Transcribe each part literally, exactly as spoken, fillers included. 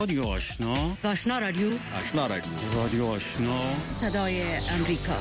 رادیو آشنا آشنا رادیو آشنا رادیو رادیو آشنا صدای امریکا.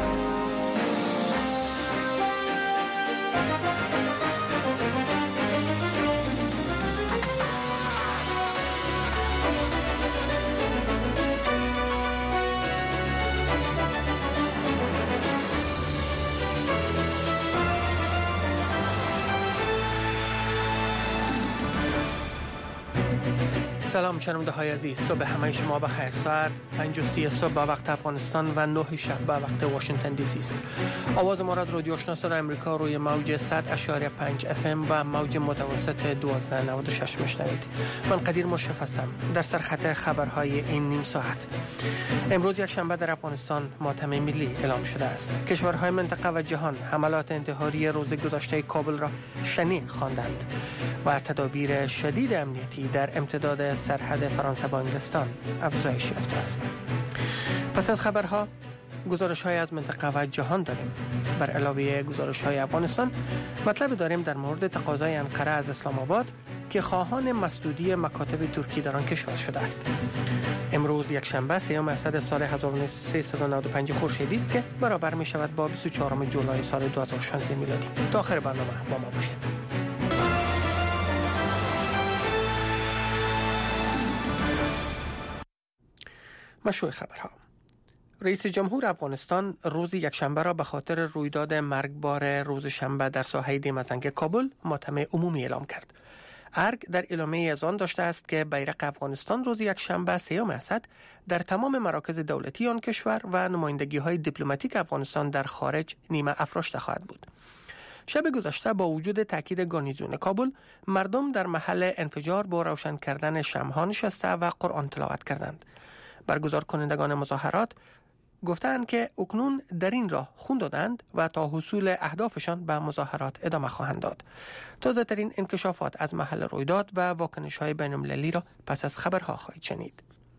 سلام شنونده های عزیز، صبح همه شما بخیر. ساعت پنج و سی صبح به وقت افغانستان و نه شب به وقت واشنگتن دی سی است. آواز ما را از رادیو آشنا صدای امریکا روی موج صد اشاری پنج اف ام و موج متوسط دوازده نود و شش میشنوید. من قدیر مشرف هستم. در سرخط خبرهای این نیم ساعت: امروز یک شنبه در افغانستان ماتم ملی اعلام شده است. کشورهای منطقه و جهان حملات انتحاری روز گذشته کابل را شنی خواندند و تدابیر شدید امنیتی در امتداد سرحد فرانسه با انگلستان افزایش یافته است. پس از خبرها گزارش‌های از منطقه و جهان داریم. بر علاوه گزارش‌های افغانستان مطلب داریم در مورد تقاضای انقره از اسلام آباد که خواهان مسدودی مکاتب ترکی در آن کشور شده است. امروز یک شنبه سوم اسفند سال هزار و سیصد و نود و پنج خورشیدی است که برابر می شود با بیست و چهارم جولای سال دو هزار و شانزده میلادی. تا آخر برنامه با ما باشید. مشروع خبرها: رئیس جمهور افغانستان روز یکشنبه را به خاطر رویداد مرگبار روز شنبه در ساحه دیمزنگ کابل ماتم عمومی اعلام کرد. ارگ در اعلامیه از آن داشته است که بیرق افغانستان روز یکشنبه سوم اسفند در تمام مراکز دولتی آن کشور و نمایندگی‌های دیپلماتیک افغانستان در خارج نیمه افراشته خواهد بود. شب گذشته با وجود تاکید گارنیزون کابل، مردم در محل انفجار با روشن کردن شمع‌ها نشسته و قرآن تلاوت کردند. برگزار کنندگان مظاهرات گفتند که اکنون در این راه خون دادند و تا حصول اهدافشان به مظاهرات ادامه خواهند داد. تازه ترین انکشافات از محل رویداد و واکنش های بین المللی را پس از خبرها خواهید شنید.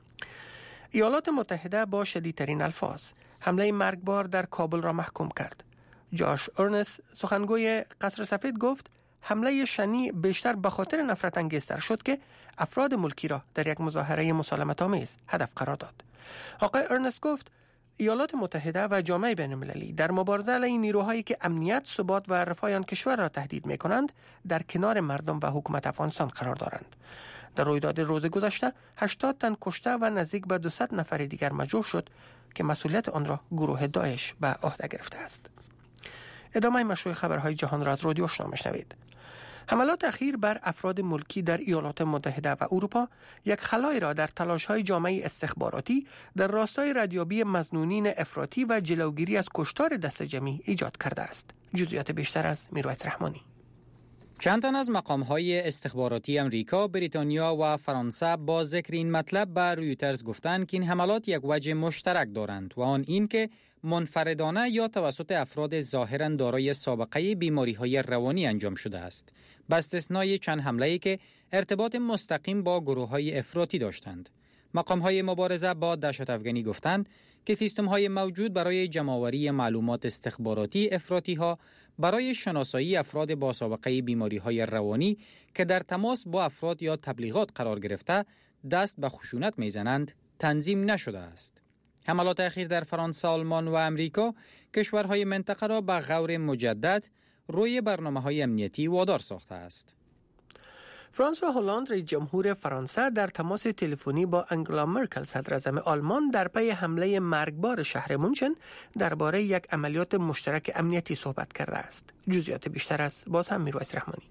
ایالات متحده با شدیدترین الفاظ حمله مرگبار در کابل را محکوم کرد. جاش ارنست، سخنگوی قصر سفید، گفت حمله شنی بیشتر به خاطر نفرت انگیزتر شد که افراد ملکی را در یک مظاهره مسالمت آمیز هدف قرار داد. آقای ارنست گفت ایالات متحده و جامعه بین المللی در مبارزه علیه نیروهایی که امنیت، ثبات و رفاه آن کشور را تهدید می کنند در کنار مردم و حکومت افغانستان قرار دارند. در رویداد روز گذشته هشتاد تن کشته و نزدیک به دویست نفر دیگر مجروح شد که مسئولیت آن را گروه داعش به عهده گرفته است. ادامه مشروع خبرهای جهان را از رادیو آشنا میشنوید. حملات اخیر بر افراد ملکی در ایالات متحده و اروپا یک خلایی را در تلاش‌های جامعه استخباراتی در راستای ردیابی مظنونین افراطی و جلوگیری از کشتار دست جمعی ایجاد کرده است. جزئیات بیشتر از میرویس رحمانی. چند تن از مقام‌های استخباراتی امریکا، بریتانیا و فرانسه با ذکر این مطلب به رویترز گفتند که این حملات یک وجه مشترک دارند و آن این که منفردانه یا توسط افراد ظاهراً دارای سابقه بیماری‌های روانی انجام شده است، با استثنای چند حمله‌ای که ارتباط مستقیم با گروه‌های افراطی داشتند. مقام‌های مبارزه با دهشت افغانی گفتند که سیستم‌های موجود برای جمع‌آوری معلومات استخباراتی افراطی‌ها برای شناسایی افراد با سابقه بیماری‌های روانی که در تماس با افراد یا تبلیغات قرار گرفته دست به خشونت می‌زنند تنظیم نشده است. حملات اخیر در فرانسه، آلمان و امریکا کشورهای منطقه را به غور مجدد روی برنامه‌های امنیتی وادار ساخته است. فرانسوا هلند، رئیس جمهور فرانسه، در تماس تلفنی با انگلا مرکل، صدراعظم آلمان، در پی حمله مرگبار شهر مونشن درباره یک عملیات مشترک امنیتی صحبت کرده است. جزئیات بیشتر از باز هم میرویس رحمانی.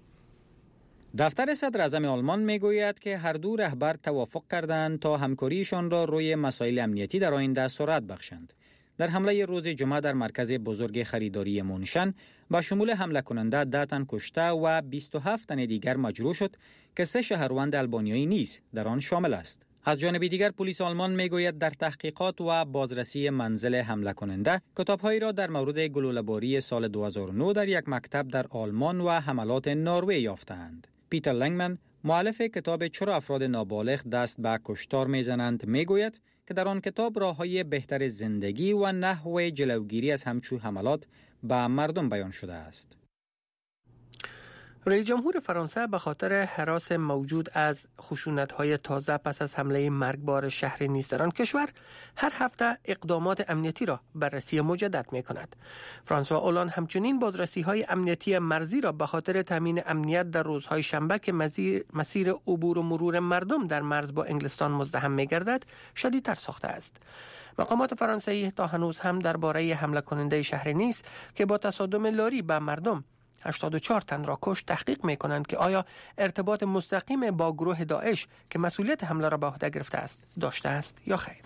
دفتر صدراعظم آلمان میگوید که هر دو رهبر توافق کردند تا همکاریشان را روی مسائل امنیتی در آینده سرعت بخشند. در حمله روز جمعه در مرکز بزرگ خریداری مونشن با شمول حمله کننده ده تن کشته و بیست و هفت تن دیگر مجروح شد که سه شهروند آلبانیایی نیز در آن شامل است. از جانب دیگر پلیس آلمان میگوید در تحقیقات و بازرسی منزل حمله کننده کتاب‌هایی را در مورد گلوله‌باری سال دو هزار و نه در یک مکتب در آلمان و حملات نروژ یافتند. پیتر لنگمن، مؤلف کتاب چرا افراد نابالغ دست به کشتار میزنند، میگوید که در آن کتاب راه‌های بهتر زندگی و نحو جلوگیری از همچون حملات به مردم بیان شده است. رئیس جمهور فرانسه به خاطر هراس موجود از خشونت‌های تازه پس از حمله مرگبار شهر نیس در آن کشور هر هفته اقدامات امنیتی را بررسی مجدد می‌کند. فرانسوا اولان همچنین بازرسی‌های امنیتی مرزی را به خاطر تامین امنیت در روزهای شنبه که مسیر عبور و مرور مردم در مرز با انگلستان مزدحم می‌گردد شدیدتر ساخته است. مقامات فرانسوی تا هنوز هم درباره حمله کننده شهر نیس که با تصادم لاری به مردم هشتاد و چهار تن را کشت تحقیق می کنند که آیا ارتباط مستقیم با گروه داعش که مسئولیت حمله را به عهده گرفته است داشته است یا خیر.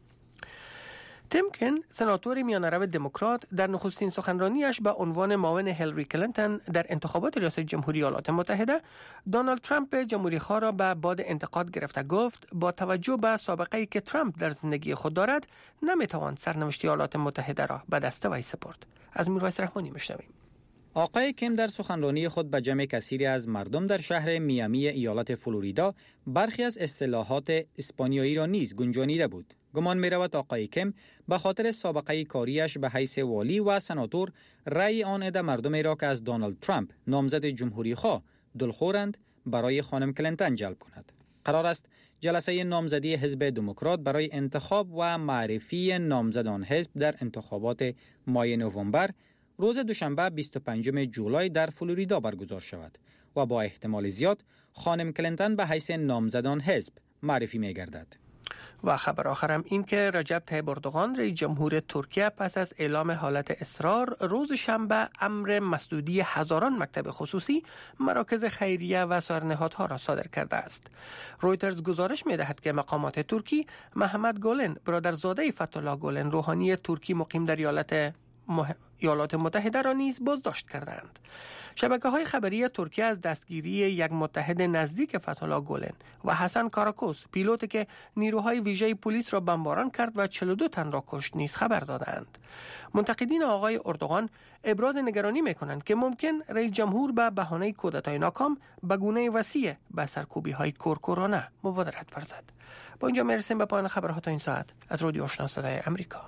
تیم کن، سناتور میانه‌رو دموکرات، در نخستین سخنرانیش به عنوان معاون هیلاری کلینتون در انتخابات ریاست جمهوری ایالات متحده دونالد ترامپ جمهوری‌خواه را به باد انتقاد گرفته گفت با توجه به سابقه‌ای که ترامپ در زندگی خود دارد نمی‌توان سرنوشت ایالات متحده را به دست وی سپرد. از میرویس رحمانی میشنویم. آقای کیم در سخنرانی خود به جمع کثیری از مردم در شهر میامی ایالت فلوریدا برخی از اصطلاحات اسپانیایی را نیز گنجانیده بود. گمان می رود آقای کیم به خاطر سابقه کاریش به حیث والی و سناتور رأی آن عده مردمی را که از دونالد ترامپ نامزد جمهوری خواه دلخورند برای خانم کلینتون جلب کند. قرار است جلسه نامزدی حزب دموکرات برای انتخاب و معرفی نامزدان حزب در انتخابات ماه نوامبر روز دوشنبه بیست و پنجم جولای در فلوریدا برگزار شود و با احتمال زیاد خانم کلینتون به حیث نامزدان حزب معرفی می گردد. و خبر آخرم این که رجب طیب اردوغان رئیس جمهور ترکیه پس از اعلام حالت اضطرار روز شنبه امر مسدودی هزاران مکتب خصوصی، مراکز خیریه و سایر نهادها را صادر کرده است. رویترز گزارش می‌دهد که مقامات ترکی محمد گولن برادرزاده فتح‌الله گولن روحانی ترکی مقیم در ایالت مح... ایالات متحده را نیز بازداشت کردند. شبکه‌های خبری ترکیه از دستگیری یک متحد نزدیک فتح‌الله گولن و حسن کاراکوس، پیلوتی که نیروهای ویژه پلیس را بمباران کرد و چهل و دو تن را کشت، نیز خبر دادند. منتقدین آقای اردوغان ابراز نگرانی می‌کنند که ممکن رئیس جمهور به بهانه کودتای ناکام به گونه وسیع به سرکوبی‌های کورکورانه مبادرت ورزد. با اینجا میرسیم به پایان خبرها تا این ساعت از رادیو آشنا صدای آمریکا.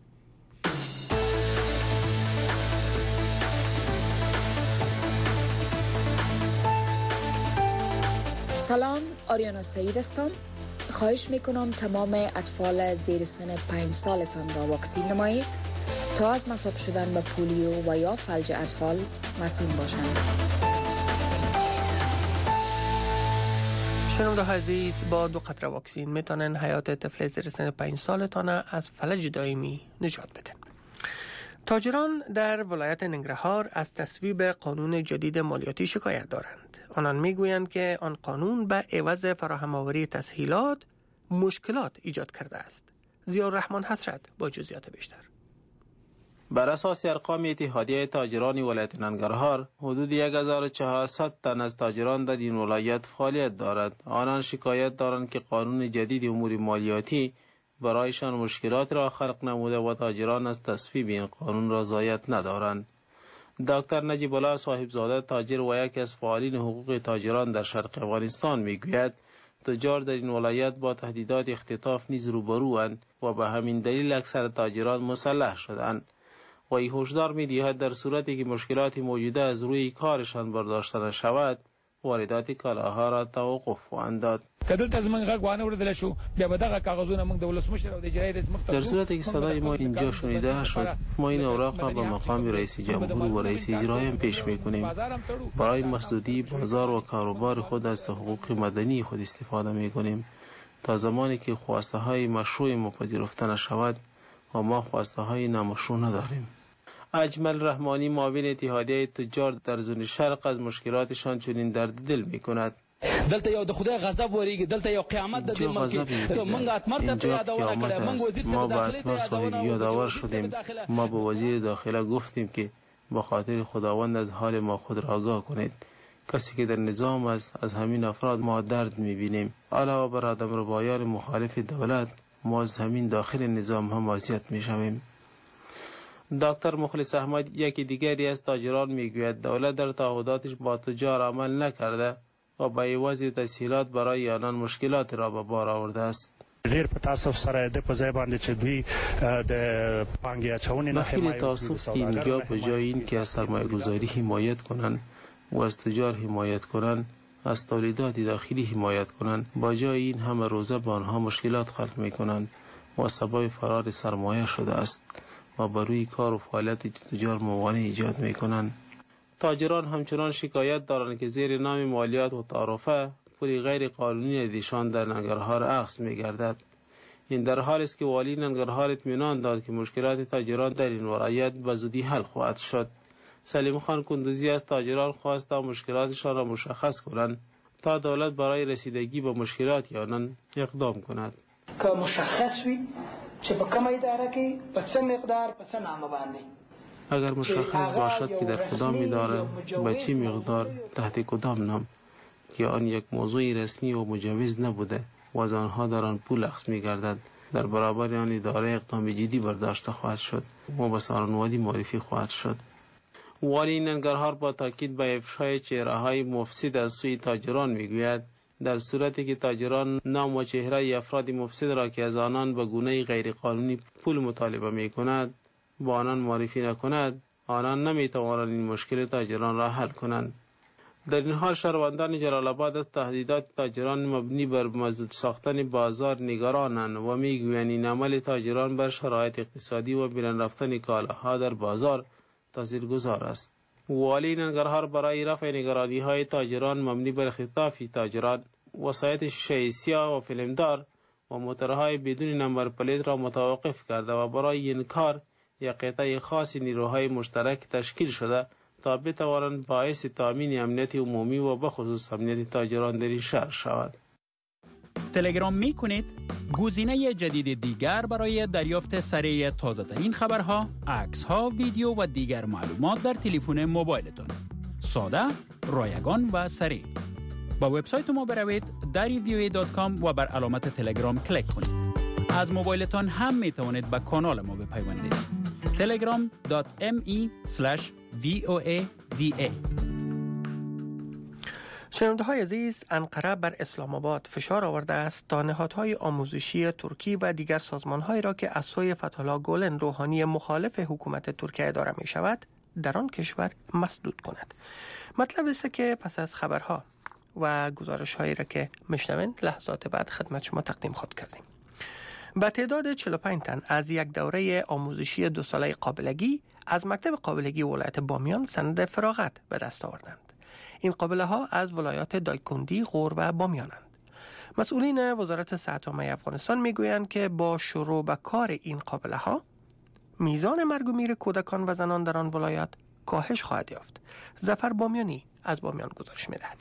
سلام، آریانا سعید هستم. خواهش میکنم تمام اطفال زیر سن پنج سالتان را واکسین نمایید تا از مصاب شدن به پولیو و یا فلج اطفال مسئول باشند. شنونده عزیز، با دو قطره واکسین میتونن حیات طفل زیر سن پنج سالتان از فلج دائمی نجات بدن. تاجران در ولایت ننگرهار از تصویب قانون جدید مالیاتی شکایت دارند. آنان میگویند که آن قانون به عوض فراهم‌آوری تسهیلات مشکلات ایجاد کرده است. ضیاءالرحمن حسرت با جزئیات بیشتر. بر اساس ارقام اتحادیه تاجران ولایت ننگرهار، حدود یک هزار و چهارصد تن از تاجران در این ولایت فعالیت دارد. آنان شکایت دارند که قانون جدید امور مالیاتی برایشان مشکلات را خلق نموده و تاجران از تصویب این قانون را رضایت ندارند. دکتر نجیب الله صاحبزاده، تاجر و یکی از فعالین حقوق تاجران در شرق افغانستان، میگوید تجار در این ولایت با تهدیدات اختطاف نیز روبروند و به همین دلیل اکثر تاجران مسلح شدند. و ای هشدار می‌دهد در صورتی که مشکلات موجوده از روی کارشان برداشته نشود، واردات کالاها را توقف انداد. در صورتی که صدای ما اینجا شنیده شد، ما این اوراق را به مقام رئیس جمهور و رئیس اجرایی پیش می‌کنیم. برای مسدودی بازار و کاروبار خود از حقوق مدنی خود استفاده می‌کنیم تا زمانی که خواسته های مشروع ما پذیرفته نشود و ما خواسته های نامشروع نداریم. اجمل رحمانی، معاون اتحادیه تجار در زون شرق، از مشکلاتشان چنین درد دل می‌کند. دلته یو د خدای غضب وریږي، دلته یو قیامت د دې ملک منګ اتمر ته پیدا ورکړه، منګ وزیر ما با اتمر صاحب یادآور شدیم. ما به وزیر داخله گفتیم که به خاطر خداوند از حال ما خود را آگاه کنید. کسی که در نظام است، از همین افراد ما درد می‌بینیم. علاوه بر آدمربایان مخالف دولت، ما از همین داخل نظام هم اذیت می‌شویم. دکتر مخلص احمد، یکی دیگری از تاجران، میگوید دولت در تعهداتش با تجار عمل نکرده و به عوض تسهیلات برای آنان مشکلات را به بار آورده است. ډیر په تاسف سره د په ځای باندې چې دوی د پانګې اچونې نه حمایت کوي. اینجا به جای این که از سرمایه گذاری حمایت کنند، و از تجار حمایت کنند، از تولیدات داخلی حمایت کنند، با جای این همه روزه به آنها مشکلات خلق می کنند و سبب فرار سرمایه شده است و بر روی کار و فعالیت تجار موانع ایجاد می کنند. تاجران همچنان شکایت دارند که زیر نام مالیات و تعرفه پول غیر قانونی دیشان در ننگرهار اخذ می گردد. این در حالی است که والی ننگرهار اطمینان داد که مشکلات تاجران در این ولایت به زودی حل خواهد شد. سلیم خان کندوزی از تاجران خواست تا مشکلاتشان را مشخص کنند تا دولت برای رسیدگی به مشکلات آنان اقدام کند. که مشخص وي چې په کومه اداره کې په څه مقدار په څه نامه باندې اگر مشخص باشد که در کدام اداره به چه مقدار تحت کدام نام که آن یک موضوع رسمی و مجوز نبوده و از آنها در آن پول اخذ می‌گردد، در برابر آن اداره اقدام جدی برداشته خواهد شد و به سارنوادی معرفی خواهد شد. والی ننگرهار با تاکید به افشای چهره‌های مفسد از سوی تاجران میگوید در صورتی که تاجران نام و چهره افراد مفسد را که از آنان به گونه غیرقانونی پول مطالبه می‌کند با آنان معرفی نکند، آنان نمی‌توانند این مشکل تاجران را حل کنند. در این حال شهروندان جلال آباد از تهدیدات تاجران مبنی بر مسدود ساختن بازار نگرانند و میگویند این عمل تاجران بر شرایط اقتصادی و بلند رفتن کالاها در بازار تاثیرگذار است. والی ننگرهار برای رفع نگرانی‌های تاجران مبنی بر اختطاف تاجران، وسایط شیشه سیاه و فیلمدار و موترهای بدون نمبر پلیت را متوقف کرده و برای این کار یک قطعه خاص نیروهای مشترک تشکیل شده تا بتوانند باعث تامین امنیت عمومی و بخصوص امنیت تاجران در این شهر شود. تلگرام می کنید گزینه جدید دیگر برای دریافت سریع تازه ترین خبرها، عکس ها، ویدیو و دیگر معلومات در تلفن موبایلتان. ساده، رایگان و سریع. با وبسایت ما بروید دری وی او ای دات کام و بر علامت تلگرام کلیک کنید. از موبایلتان هم می توانید به کانال ما بپیوندید. تلگرام دات ام ای اسلش وی او ای دی ای. شنونده های عزیز، انقره بر اسلام آباد فشار آورده است تا نهادهای آموزشی ترکی و دیگر سازمانهایی را که از سوی فتح‌الله گولن روحانی مخالف حکومت ترکیه اداره می شود در آن کشور مسدود کند. مطلب است که پس از خبرها و گزارش هایی را که میشنوین لحظات بعد خدمت شما تقدیم خود کردیم. به تعداد چهل و پنج تن از یک دوره آموزشی دو ساله قابلگی از مکتب قابلگی ولایت بامیان سند فراغت به دست آوردند. این قابله ها از ولایات دایکندی، غور و بامیانند. مسئولین وزارت صحت عامه افغانستان میگویند که با شروع به کار این قابله ها میزان مرگ و میر کودکان و زنان در آن ولایات کاهش خواهد یافت. ظفر بامیانی از بامیان گزارش میدهد.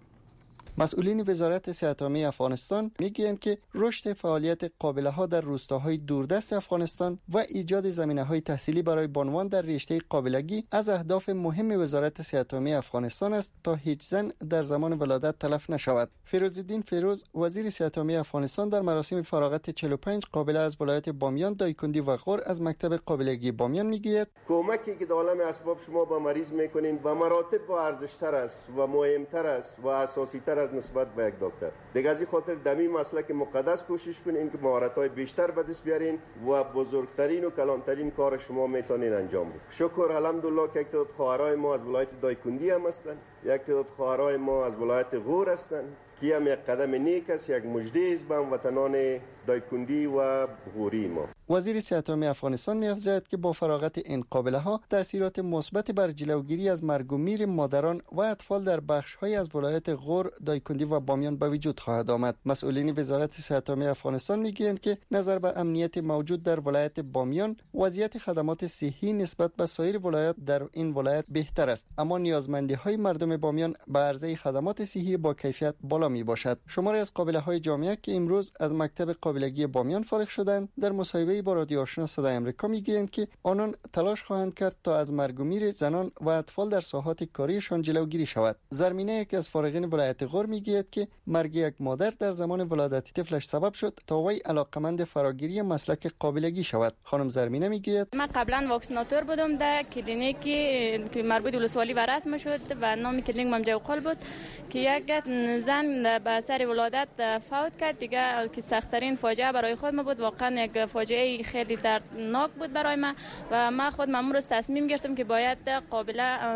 مسئولین وزارت صحت عامه افغانستان میگویند که رشد فعالیت قابله ها در روستاهای دوردست افغانستان و ایجاد زمینه های تحصیلی برای بانوان در رشته قابلگی از اهداف مهم وزارت صحت عامه افغانستان است تا هیچ زن در زمان ولادت تلف نشود. فیروزالدین فیروز وزیر صحت عامه افغانستان در مراسم فراغت چهل و پنج قابله از ولایت بامیان، دایکندی و غور از مکتب قابلگی بامیان میگوید کمکی که در عالم اسباب شما با مریض میکنین با مراتب با ارزشتر است و مهمتر است و اساسی تر از نسبت به یک دکتر. دیگه از این خاطر دمی مسلک مقدس کوشش کنین که مهارت‌های بیشتر به دست بیارین و بزرگترین و کلانترین کار شما میتونین انجام بدین. شکر الحمدلله که یک تعداد خواهرای ما از ولایت دایکندی هم هستن، یک تعداد خواهرای ما از ولایت غور هستن که هم یک قدم نیک است، یک مژده است به هموطنان دایکندی و غوری ما. وزیر صحت عامه افغانستان می‌افزاید که با فراغت این قابله ها تاثیرات مثبت بر جلوگیری از مرگ و میر مادران و اطفال در بخش‌های از ولایت غور، دایکندی و بامیان به وجود خواهد آمد. مسئولین وزارت صحت عامه افغانستان می‌گویند که نظر به امنیت موجود در ولایت بامیان، وضعیت خدمات صحی نسبت به سایر ولایات در این ولایت بهتر است، اما نیازمندی‌های مردم بامیان به عرضه خدمات صحی با کیفیت بالا میباشد. شماری از قابله‌های جامعه که امروز از مکتب قابلگی بامیان فارغ شدند در مصاحبه با رادیو آشنا صدای آمریکا میگویند که آنان تلاش خواهند کرد تا از مرگ و میر زنان و اطفال در ساحات کاریشان جلوگیری شود. زرمینه یکی از فارغین ولایت غور میگوید که مرگ یک مادر در زمان ولادت طفلش سبب شد تا وی علاقمند فراگیری مسلک قابلگی شود. خانم زرمینه میگوید من قبلا واکسیناتور بودم در کلینیکی که مربوط ولسوالی و رسم شد و نام کلینیک ممجه قل بود که یک زن به اثر ولادت فوت کرد. دیگه که سخت‌ترین فاجعه برای خود ما بود، واقعا یک فاجعه خیلی دردناک بود برای ما و ما خود امروز تصمیم گرفتم که باید قابله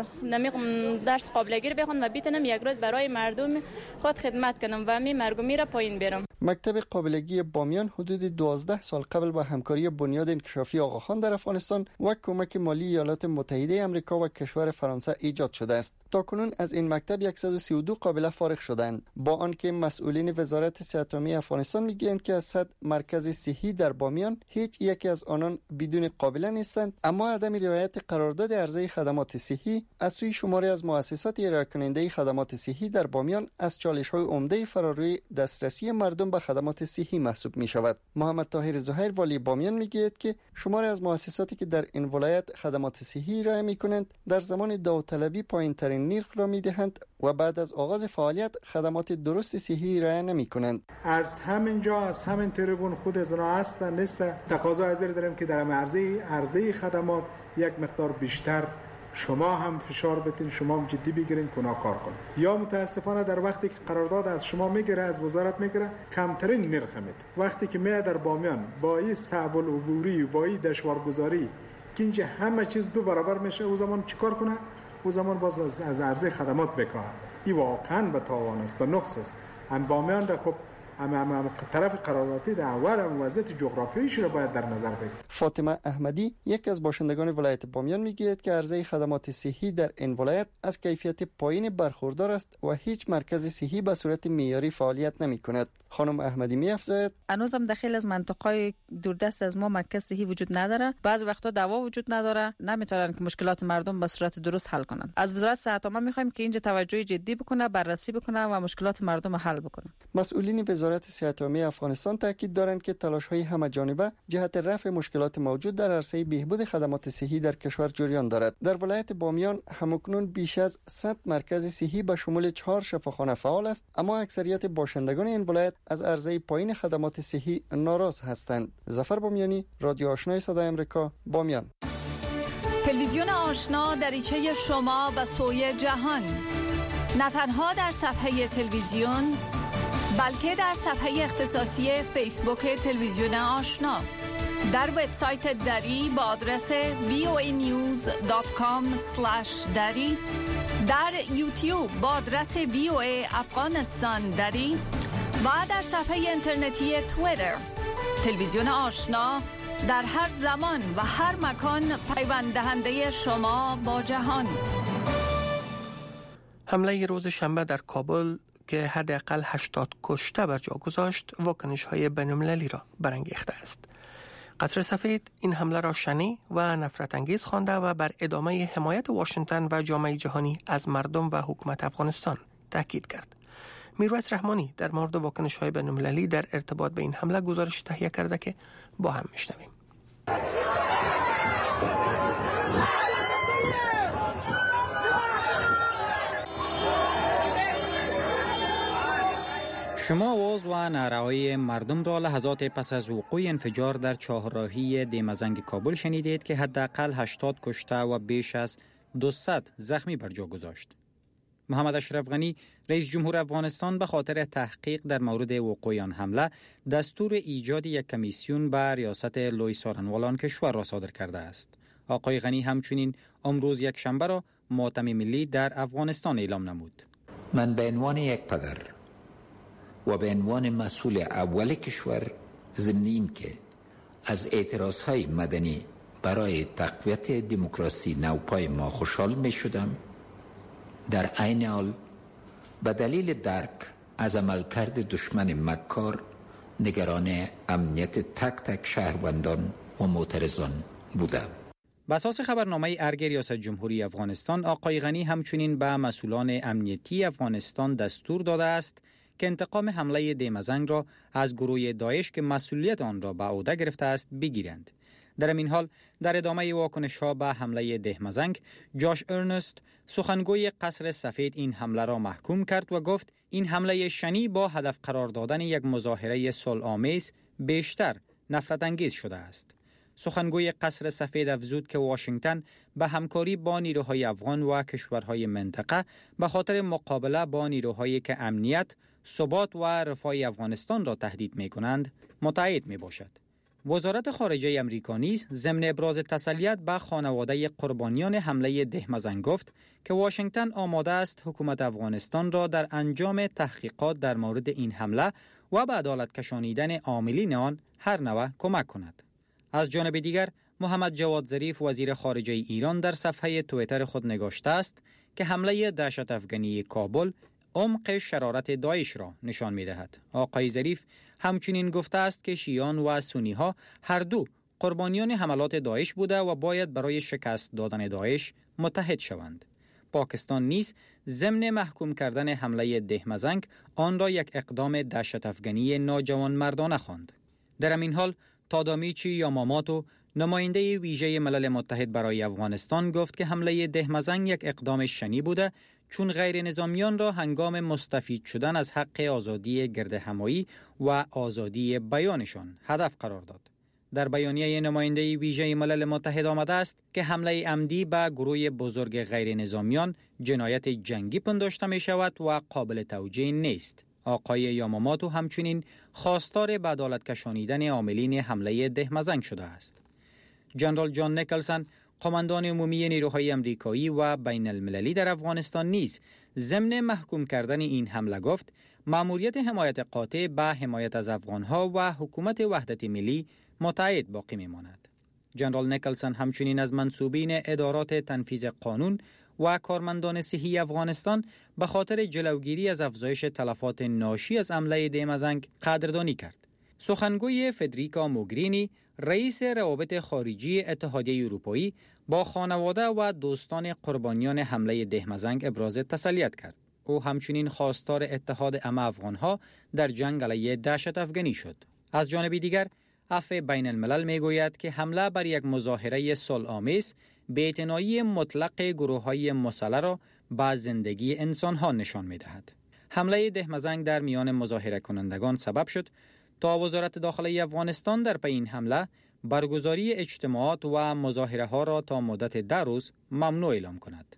درس قابلگی رو بخونم و بتونم یک روز برای مردم خود خدمت کنم و می مرگ و میر پایین برم. مکتب قابلگی بامیان حدود دوازده سال قبل با همکاری بنیاد انکشافی آقاخان در افغانستان و کمک مالی ایالات متحده آمریکا و کشور فرانسه ایجاد شده است. تاکنون از این مکتب صد و سی و دو قابله فارغ شدند، با آنکه مسئولین وزارت صحت عامه افغانستان میگویند که از صد مرکز صحی در بامیان هیچ یکی از آنان بدون قابله نیستند، اما عدم رعایت قرارداد عرضه خدمات صحی از سوی شماری از مؤسسات ارائه کننده خدمات صحی در بامیان از چالش‌های عمده فراروی دسترسی مردم به خدمات صحی محسوب می شود. محمد طاهر زهیر والی بامیان میگوید که شماری از مؤسساتی که در این ولایت خدمات صحی ارائه می‌کنند در زمان داوطلبی پایین‌ترین نرخ را می‌دهند و بعد از آغاز فعالیت خدمات درست صحی ارائه نمی‌کنند. از همینجا از همین تریبون خود از اونا هستن نیست تقاضا حاضر داریم که در عرضه عرضه خدمات یک مقدار بیشتر شما هم فشار بتین، شما هم جدی بگیرین کنا کار کنین. یا متاسفانه در وقتی که قرارداد از شما میگیره، از وزارت میگیره، کمترین نرخ میده. وقتی که میاد در بامیان با این صعب العبوری و با این دشوارگذاری که اینجا همه چیز دو برابر میشه، او زمان چیکار کنه؟ او زمان باز از عرضه خدمات بکاه. این واقعا به تاوان است، به نقص است. هم بامیان را خب اما اما طرف قراردادی در اول هم وضعیت جغرافیاییش را باید در نظر بگیریم. فاطمه احمدی یک از باشندگان ولایت بامیان میگوید که عرضه خدمات صحی در این ولایت از کیفیت پایین برخوردار است و هیچ مرکز صحی به صورت معیاری فعالیت نمی‌کند. خانم احمدی می‌افزاید هنوزم داخل از منطقه‌های دوردست از ما مرکز صحی وجود نداره، بعضی وقتا دوا وجود نداره، نمیتونن که مشکلات مردم به صورت درست حل کنن. از وزارت صحت عامه می‌خوایم که اینجا توجه جدی بکنه، بررسی بکنه و مشکلات مردم حل بکنه. مسئولین وزارت صحت عامه افغانستان تاکید دارند که تلاش‌های همه‌جانبه جهت رفع مشکلات موجود در عرصه بهبود خدمات صحی در کشور جریان دارد. در ولایت بامیان همکنون بیش از صد مرکز صحی به شمول چهار شفاخانه فعال است، اما اکثریت باشندگان این ولایت از عرضه پایین خدمات صحی ناراض هستند. ظفر بامیانی، رادیو آشنای صدای آمریکا، بامیان. تلویزیون آشنا دریچه شما به سوی جهان، نه تنها در صفحه تلویزیون بلکه در صفحه اختصاصی فیسبوک تلویزیون آشنا، در وبسایت دری با آدرس وی او ای نیوز دات کام اسلش دری، در یوتیوب با آدرس وی او ای افغانستان دری و در صفحه اینترنتی توییتر. تلویزیون آشنا در هر زمان و هر مکان پیوند دهنده شما با جهان. حمله روز شنبه در کابل که حداقل هشتاد کشته بر جا گذاشت، واکنش‌های بین‌المللی را برانگیخته است. قصر سفید این حمله را شنی و نفرت انگیز خوانده و بر ادامه حمایت واشنگتن و جامعه جهانی از مردم و حکومت افغانستان تاکید کرد. میرویس رحمانی در مورد واکنش‌های بین‌المللی در ارتباط به این حمله گزارش تهیه کرده که با هم میشنویم. شما آواز و نعره‌های مردم را لحظات پس از وقوع انفجار در چهارراهی دیمزنگ کابل شنیدید که حداقل هشتاد کشته و بیش از دویست زخمی بر جا گذاشت. محمد اشرف غنی رئیس جمهور افغانستان به خاطر تحقیق در مورد وقوع آن حمله دستور ایجاد یک کمیسیون به ریاست لوی سارنوال کشور را صادر کرده است. آقای غنی همچنین امروز یک شنبه را ماتم ملی در افغانستان اعلام نمود. من به عنوان یک پدر و به عنوان مسئول اول کشور ضمن این که از اعتراضهای مدنی برای تقویت دموکراسی نوپای ما خوشحال می شدم، در عین حال به دلیل درک از عملکرد دشمن مکار نگران امنیت تک تک شهروندان و معترضان بودم. بر اساس خبرنامه ارگ ریاست جمهوری افغانستان، آقای غنی همچنین به مسئولان امنیتی افغانستان دستور داده است که انتقام حمله دیمزنگ را از گروه داعش که مسئولیت آن را به عهده گرفته است بگیرند. در این حال در ادامه واکنش‌ها به حمله دیمزنگ، جاش ارنست سخنگوی قصر سفید این حمله را محکوم کرد و گفت این حمله شنی با هدف قرار دادن یک مظاهره صلح‌آمیز بیشتر نفرت انگیز شده است. سخنگوی قصر سفید افزود که واشنگتن به همکاری با نیروهای افغان و کشورهای منطقه به خاطر مقابله با نیروهایی که امنیت، ثبات و رفاه افغانستان را تهدید می‌کنند متعهد می‌باشد. وزارت خارجه امریکا نیز ضمن ابراز تسلیت به خانواده قربانیان حمله دهمزن گفت که واشنگتن آماده است حکومت افغانستان را در انجام تحقیقات در مورد این حمله و به عدالت کشانیدن عاملین آن هر نوع کمک کند. از جانب دیگر محمد جواد ظریف وزیر خارجه ایران در صفحه توییتر خود نگاشته است که حمله دهشت افغانی کابل عمق شرارت داعش را نشان می‌دهد. آقای ظریف همچنین گفته است که شیعیان و سنی‌ها هر دو قربانیان حملات داعش بوده و باید برای شکست دادن داعش متحد شوند. پاکستان نیز ضمن محکوم کردن حمله دهمزنگ آن را یک اقدام دهشت افغانی ناجوانمردانه خواند. در همین حال تادامیچی یاماماتو نماینده ویژه ملل متحد برای افغانستان گفت که حمله دهمزنگ یک اقدام شنی بوده چون غیر نظامیان را هنگام مستفید شدن از حق آزادی گردهمایی و آزادی بیانشان هدف قرار داد. در بیانیه نماینده ویژه ملل متحد آمده است که حمله عمدی به گروه بزرگ غیر نظامیان جنایت جنگی پنداشته می شود و قابل توجیه نیست. آقای یاماماتو همچنین خواستار به عدالت کشانیدن عاملین حمله دهمزنگ شده است. جنرال جان نیکلسن قماندان عمومی نیروهای امریکایی و بین المللی در افغانستان نیز ضمن محکوم کردن این حمله گفت مأموریت حمایت قاطع به حمایت از افغانها و حکومت وحدت ملی متعهد باقی میماند. جنرال نیکلسن همچنین از منصوبین ادارات تنفیذ قانون و کارمندان صحی افغانستان به خاطر جلوگیری از افزایش تلفات ناشی از حمله دهمزنگ قدردانی کرد. سخنگوی فدریکا موگرینی رئیس روابط خارجی اتحادیه اروپایی با خانواده و دوستان قربانیان حمله دهمزنگ ابراز تسلیت کرد. او همچنین خواستار اتحاد همه افغانها در جنگ علیه دهشت افغانی شد. از جانب دیگر عفو بین الملل می گوید که حمله بر یک مظاهره صلح‌آمیز بی‌اعتنایی مطلق گروه‌های مسلح را به زندگی انسان‌ها نشان می‌دهد. حمله دهمزنگ در میان مظاهره کنندگان سبب شد تا وزارت داخلی افغانستان در پی این حمله برگزاری اجتماعات و مظاهره ها را تا مدت ده روز ممنوع اعلام کند.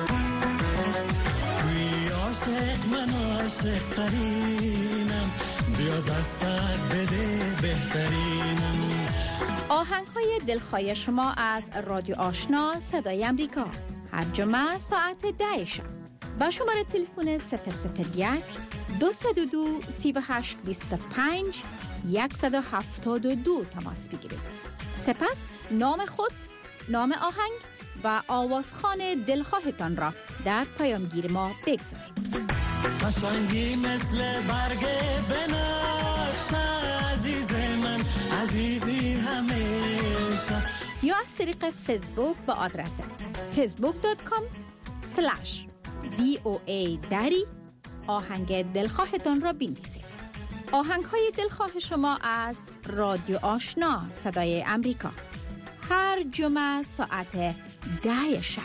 آهنگ های دلخواه شما از رادیو آشنا صدای امریکا هر جمعه ساعت ده شب با شماره تلفن صفر صفر یک دو صفر دو سه هشت دو پنج صد و هفتاد و دو تماس بگیرید. سپس نام خود، نام آهنگ و آوازخوان دلخواهتان را در پیامگیر ما بگذارید. قشنگی مثل برگ بنفش عزیز من عزیزی همیشه، یا از طریق فیسبوک با آدرس فیسبوک دات کام سلش دی او ای دری آهنگ دلخواهتان را بنویسید. آهنگ های دلخواه شما از رادیو آشنا صدای امریکا هر جمعه ساعت ده شب.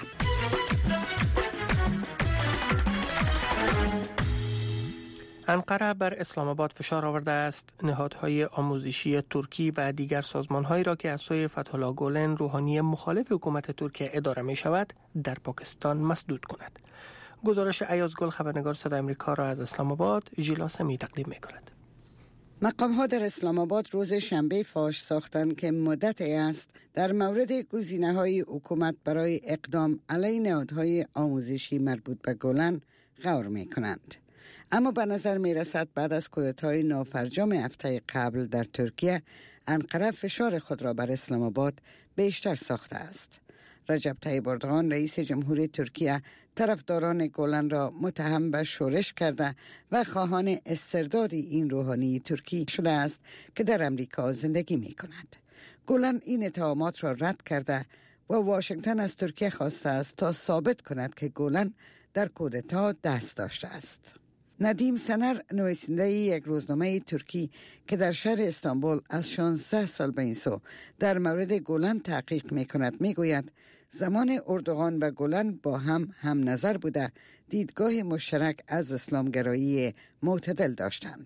انقره بر اسلام آباد فشار آورده است نهادهای آموزشی ترکی و دیگر سازمانهایی را که از سوی فتح الله گولن روحانی مخالف حکومت ترکیه اداره می شود در پاکستان مسدود کند. گزارش ایاز گل خبرنگار صدای امریکا را از اسلام آباد ژیلا سمی تقدیم می کند. مقام ها در اسلام آباد روز شنبه فاش ساختند که مدتی است در مورد گزینه های حکومت برای اقدام علیه نهادهای آموزشی مربوط به گولن غور می کنند. اما به نظر می رسد بعد از کودتای نافرجام هفته قبل در ترکیه انقره فشار خود را بر اسلام آباد بیشتر ساخته است. رجب طیب اردوغان رئیس جمهوری ترکیه طرفداران گولن را متهم به شورش کرده و خواهان استرداد این روحانی ترکی شده است که در امریکا زندگی می کند. گولن این اتهامات را رد کرده و واشنگتن از ترکیه خواسته است تا ثابت کند که گولن در کودتا دست داشته است. ندیم سنر نویسنده یک روزنامه ترکی که در شهر استانبول از شانزده سال به این سو در مورد گولن تحقیق می کند می گوید زمان اردوغان و گولن با هم هم نظر بوده، دیدگاه مشترک از اسلامگرایی معتدل داشتند.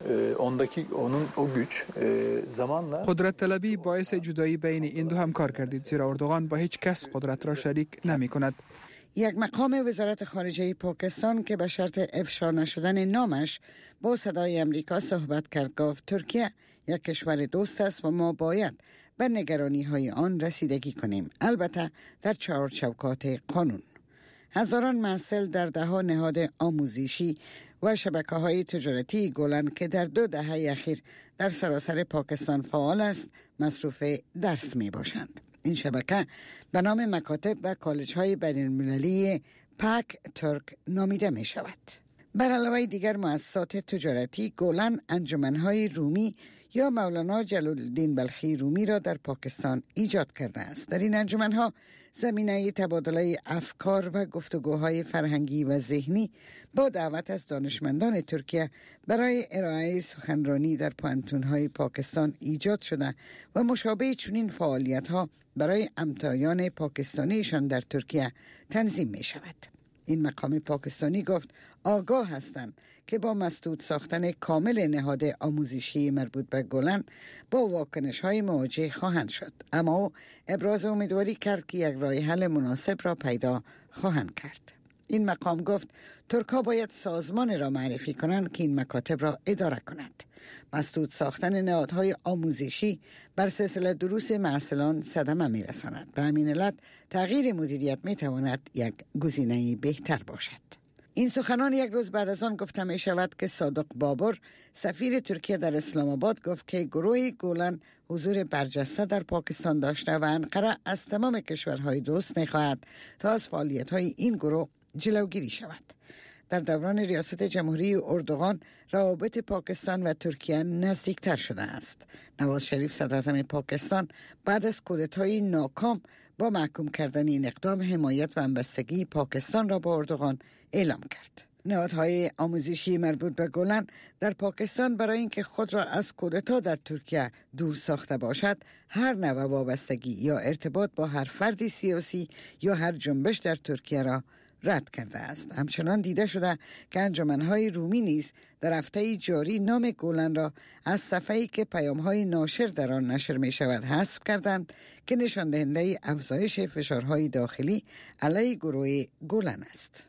قدرت طلبی باعث جدایی بین این دو هم کار کردید، زیرا اردوغان با هیچ کس قدرت را شریک نمی کند. یک مقام وزارت خارجه پاکستان که به شرط افشا نشدن نامش با صدای امریکا صحبت کرد گفت ترکیه یک کشور دوست است و ما باید به نگرانی های آن رسیدگی کنیم، البته در چهار چوکات قانون. هزاران محصل در ده ها نهاد آموزشی و شبکه های تجارتی گولن که در دو دهه اخیر در سراسر پاکستان فعال است مصروف درس می باشند. این شبکه به نام مکاتب و کالج های بین المللی پاک ترک نامیده می شود. بر علاوه دیگر مؤسسات تجارتی گولن انجمنهای رومی یا مولانا جلال الدین بلخی رومی را در پاکستان ایجاد کرده است. در این انجمنها زمینه تبادله افکار و گفتگوهای فرهنگی و ذهنی با دعوت از دانشمندان ترکیه برای ارائه سخنرانی در پوهنتون‌های پاکستان ایجاد شده و مشابه چنین فعالیت‌ها برای امتحان پاکستانیشان در ترکیه تنظیم می شود. این مقام پاکستانی گفت آگاه هستند که با مسدود ساختن کامل نهاد آموزشی مربوط به گولن با واکنش‌های مواجه خواهند شد، اما او ابراز امیدواری کرد که یک راه حل مناسب را پیدا خواهند کرد. این مقام گفت ترک‌ها باید سازمان را معرفی کنند که این مکاتب را اداره کند. مسدود ساختن نهادهای آموزشی بر سلسله دروس محصلان صدمه می‌رساند. به همین علت تغییر مدیریت می‌تواند یک گزینه بهتر باشد. این سخنان یک روز بعد از آن گفته می شود که صادق بابر سفیر ترکیه در اسلام آباد گفت که گروه گولن حضور برجسته در پاکستان داشته و انقره از تمام کشورهای دوست می خواهد تا از فعالیت‌های این گروه جلوگیری شود. در دوران ریاست جمهوری اردوغان روابط پاکستان و ترکیه نزدیکتر شده است. نواز شریف صدر اعظم پاکستان بعد از کودتای ناکام با محکوم کردن این اقدام حمایت و همبستگی پاکستان را با اردوغان اعلام کرد. نهادهای آموزشی مربوط به گولن در پاکستان برای اینکه خود را از کودتا در ترکیه دور ساخته باشد، هر نوع وابستگی یا ارتباط با هر فرد سیاسی یا هر جنبش در ترکیه را رد کرده است. همچنان دیده شده که انجمنهای رومی نیز در هفته جاری نام گولن را از صفحه‌ای که پیام‌های ناشر در آن نشر می شود حذف کردند که نشان دهنده افزایش فشارهای داخلی علیه گروه گولن است.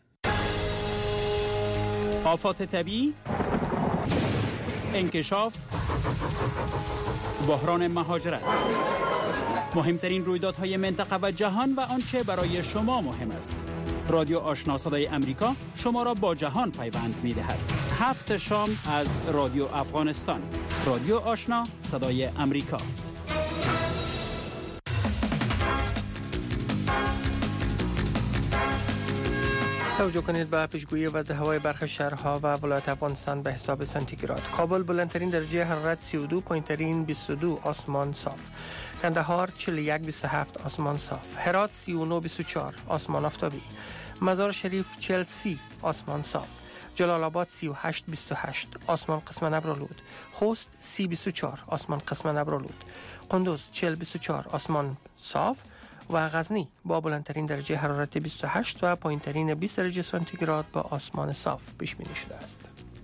آفات طبیعی، انکشاف، بحران مهاجرت، مهمترین رویدادهای منطقه و جهان و آنچه برای شما مهم است. رادیو آشنا صدای امریکا شما را با جهان پیوند می دهد. هفت شام از رادیو افغانستان. رادیو آشنا صدای امریکا. توجه کنید به پیشگویی وضع هوای برخی شهرها و ولایت افغانستان به حساب سانتیگراد. کابل بلندترین درجه حرارت سی و دو، پایین‌ترین بیست و دو، آسمان صاف. کندهار چهل و یک بیست و هفت، آسمان صاف. هرات سی و نه بیست و چهار، آسمان آفتابی. مزار شریف چهل و سه، آسمان صاف. جلال آباد سی و هشت بیست و هشت، آسمان قسم ابرآلود. خوست سی بیست و چهار، آسمان قسم ابرآلود. قندوز چهل بیست و چهار، آسمان صاف. و غزنی با بلندترین درجه حرارت بیست و هشت و پایین‌ترین بیست درجه سانتیگراد با آسمان صاف پیش بینی شده است.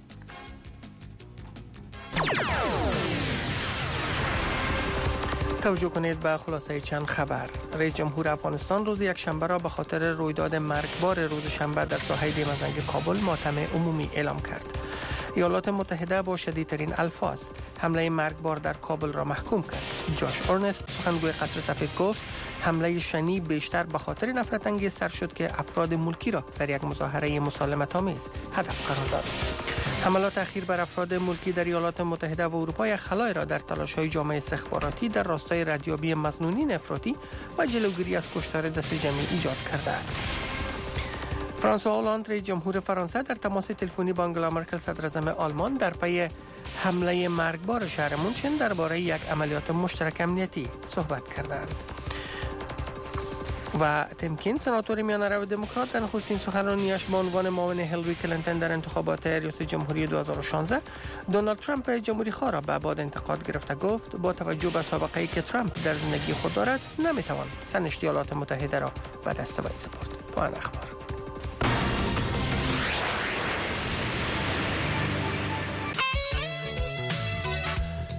توجه کنید به خلاصه چند خبر. رئیس جمهور افغانستان روز یکشنبه را به خاطر رویداد مرگبار روز شنبه در ساحه دیمزنگ کابل ماتم عمومی اعلام کرد. ایالات متحده با شدیدترین الفاظ حمله مرگبار در کابل را محکوم کرد. جاش اورنست سخنگوی قصر سفید گفت حمله شنی بیشتر به خاطر نفرت انگیز سر شد که افراد ملکی را در یک مظاهره مسالمت آمیز هدف قرار داد. حملات اخیر بر افراد ملکی در ایالات متحده و اروپا یک خلای را در تلاش‌های جامعه استخباراتی در راستای ردیابی مظنونین افراطی و جلوگیری از کشتار دست جمعی ایجاد کرده است. فرانسوا هولند رئیس جمهور فرانسه در تماس تلفنی با آنگلا مرکل صدر اعظم آلمان در پی حمله مرگبار شهر مونشن درباره یک عملیات مشترک امنیتی صحبت کردند. و تمکین سناتور میانه رو دموکرات در نخستین سخنرانیش با عنوان معاون هیلاری کلینتون در انتخابات ریاست جمهوری دو هزار و شانزده دونالد ترامپ جمهوری خواه را به باد انتقاد گرفته گفت با توجه به سابقه‌ای که ترامپ در زندگی خود دارد نمیتوان سرنوشت ایالات متحده را به دست وی سپرد. پایان اخبار.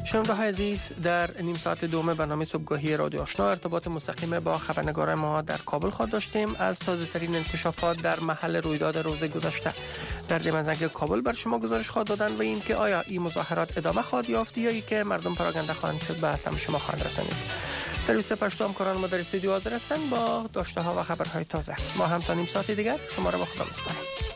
شنونده‌های عزیز، در نیم ساعت دوم برنامه صبحگاهی رادیو آشنا ارتباط مستقیم با خبرنگار ما در کابل خواهد داشتیم. از تازه ترین انکشافات در محل رویداد روز گذشته در دمنزنگ کابل بر شما گزارش خواهد دادن و این که آیا این مظاهرات ادامه خواهد یافت یا ای که مردم پراگنده خواهند شد به سمت شما خواهند رسانید. سرویس پشتو همکاران ما در استودیو حاضر هستند با داشته ها و خبرهای تازه. ما هم تا نیم ساعت دیگر شما را با خدا می‌سپاریم.